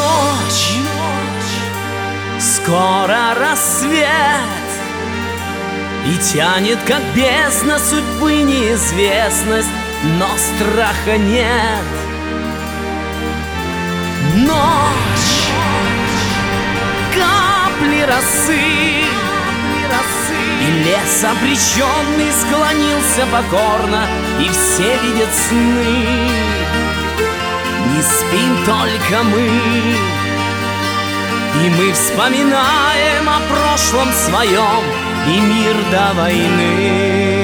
Ночь, скоро рассвет, и тянет, как бездна, судьбы неизвестность, но страха нет. Ночь, капли росы, и лес обреченный склонился покорно, и все видят сны. Не спим только мы, и мы вспоминаем о прошлом своем и мир до войны.